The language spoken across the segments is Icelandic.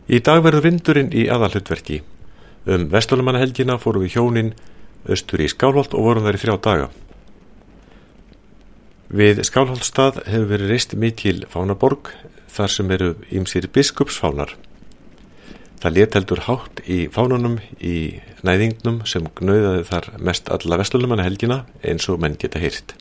Í dag verður vindurinn í aðalhlutverki. Verslunarmannahelgina fórum við hjónin austur í Skálholt og vorum þar í 3 daga. Við Skálholtsstað hefur verið reist mikil fánaborg þar sem eru ýmsir biskupsfánar. Það lét heldur hátt í fánanum í næðingnum sem gnauðaði þar mest alla verslunarmannahelgina eins og menn geta heyrt.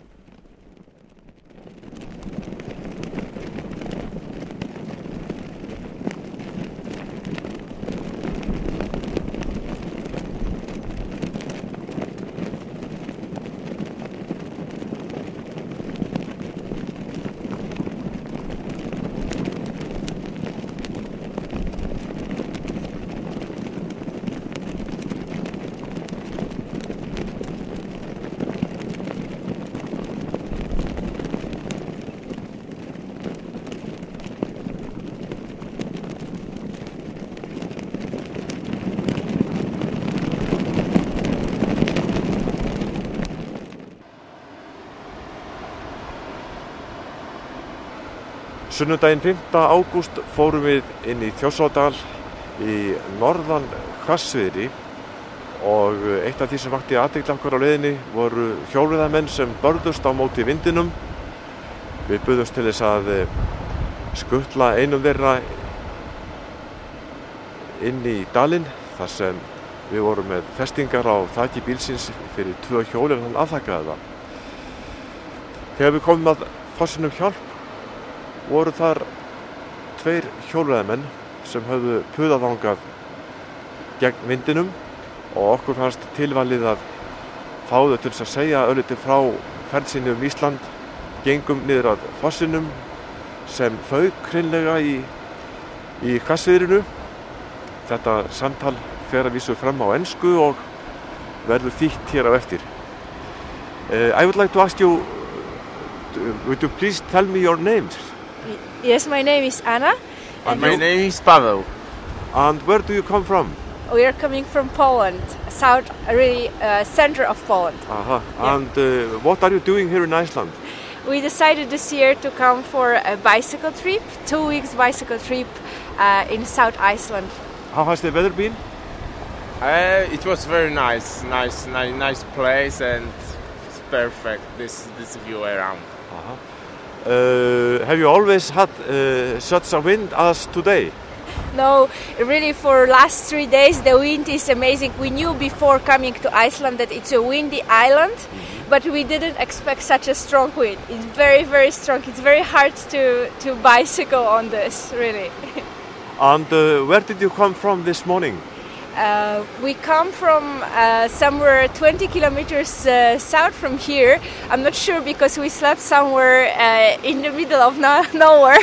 Sunnudaginn 5. ágúst fórum við inn í Þjórsárdal í norðan Hvassviðri og eitt af því sem vakti athygli okkar á leiðinni voru hjólreiðamenn sem börðust á móti vindinum. Við buðumst til þess að skutla einum þeirra inn í dalinn þar sem við vorum með festingar á þaki bílsins fyrir 2 hjól en hann afþakkaði það. Þegar við komum að fossinum Hjálp voru þar 2 hjólreiðamenn sem höfðu puðað þangað gegn vindinum og okkur fannst tilvalið að fá þau til þess að segja örlítið frá ferð sinni Ísland, gengum niður að fossinum sem fauk hreinlega í Hvassviðrinu. Þetta samtal fer að vísu fram á ensku og verður þýtt hér á eftir. I would like to ask you, would you please tell me your names? Yes, my name is Anna. And my name is Paweł. And where do you come from? We are coming from Poland, center of Poland. Yeah. And what are you doing here in Iceland? We decided this year to come for a bicycle trip, 2 weeks bicycle trip in South Iceland. How has the weather been? It was very nice place, and it's perfect, this view around. Have you always had such a wind as today? No, really for last 3 days the wind is amazing. We knew before coming to Iceland that it's a windy island, but we didn't expect such a strong wind. It's very, very strong. It's very hard to bicycle on this, really. And where did you come from this morning? We come from somewhere 20 kilometers south from here. I'm not sure because we slept somewhere in the middle of nowhere.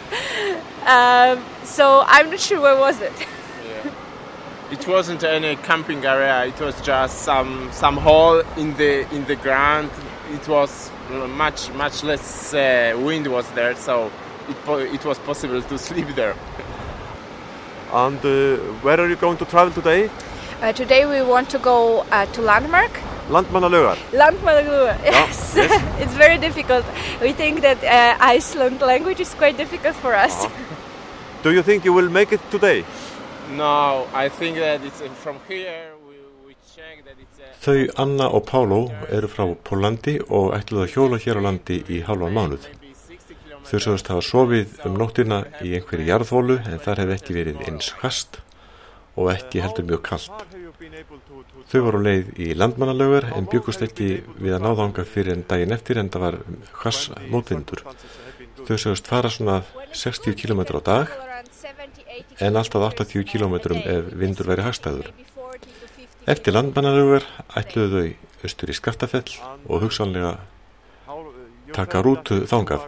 So I'm not sure where was it. Yeah. It wasn't any camping area. It was just some hole in the ground. It was much less wind was there, so it was possible to sleep there. And where are you going to travel today? Today we want to go to Landmark. Landmannalaugar. Landmannalaugar, yes. Yes. It's very difficult. We think that Iceland language is quite difficult for us. Do you think you will make it today? No, I think that it's from here we check that it's Þau Anna og Pálo eru frá Pólandi og ætluðu að hjóla hér á landi í hálfan mánuð. Þau sögðust hafa sofið nóttina í einhverju jarðholu en þar hefði ekki verið eins hvasst og ekki heldur mjög kalt. Þau voru á leið í Landmannalaugar en bjuggust ekki við að ná þangað fyrir en daginn eftir en það var hvass mótvindur. Þau sögðust fara svona 60 km á dag en alltaf 80 km ef vindur væri hagstæður. Eftir Landmannalaugar ætluðu þau austur í Skaftafell og hugsanlega taka rútu þangað.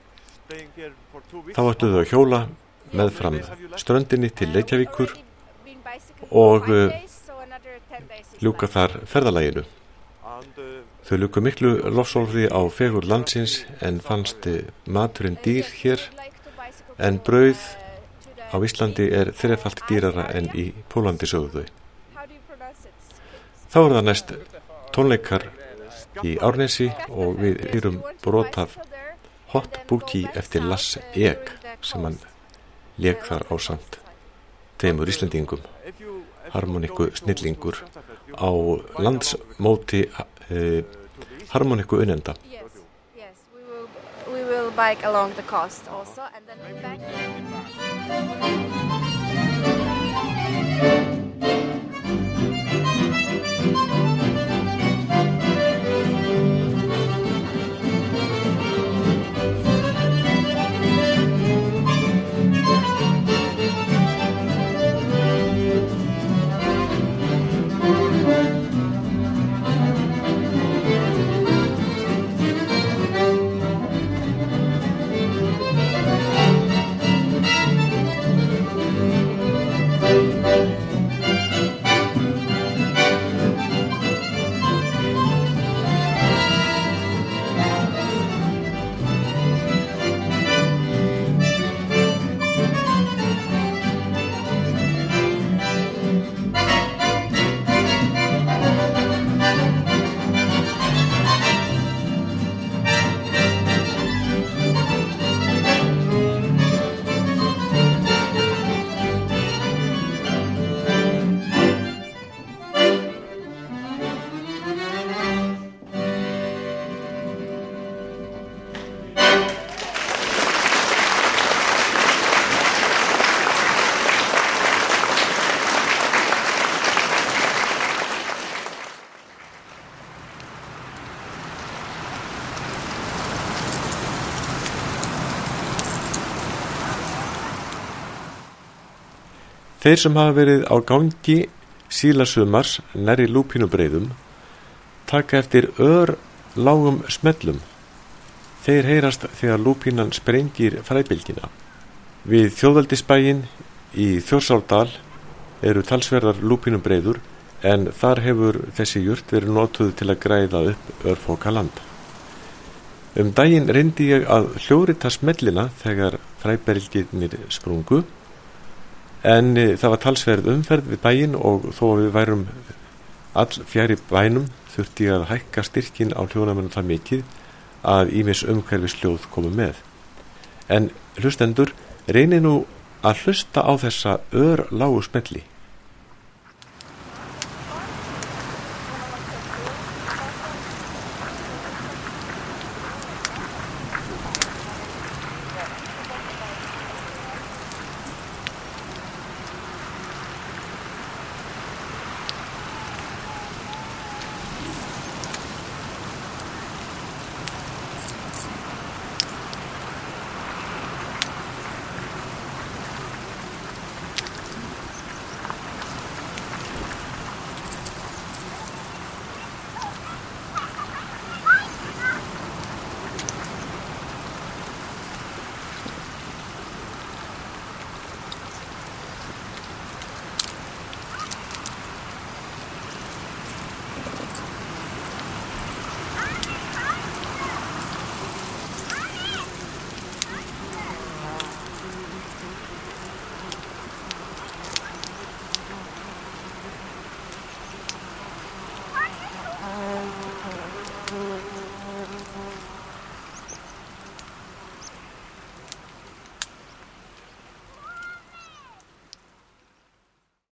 Þá ætluðu þau að hjóla meðfram ströndinni til Reykjavíkur og ljúka þar ferðalaginu. Þau luku miklu lofsólfi á fegurð landsins en fannst maturinn dýr hér en brauð á Íslandi þrefalt dýrara en í Pólandi sögðu þau. Þá það næst tónleikar í Árnesi og við heyrum brot af Hot Booty eftir Lasse Ek sem hann lék þar ásamt tveimur Íslendingum, harmoniku snillingur á landsmóti harmoniku unnenda. Yes, we will bike along the coast also, and then back. Þeir sem hafa verið á gangi sílasumars nærri lúpínubreiðum taka eftir lágum smellum. Þeir heyrast þegar lúpínan sprengir fræbylgina. Við þjóðveldisbæinn í Þjórsárdal eru talsverðar lúpínubreiður, en þar hefur þessi jurt verið notuð til að græða upp örfoka land. Daginn reyndi ég að hljóðrita smellina þegar fræbylginir sprungu, en það var talsverð umferð við bæinn og þó að við værum all fjari bænum þurfti að hækka styrkin á hljóðnamanum það mikið að ýmis umhverfisljóð komu með. En hlustendur, reynið nú að hlusta á þessa lágu smelli.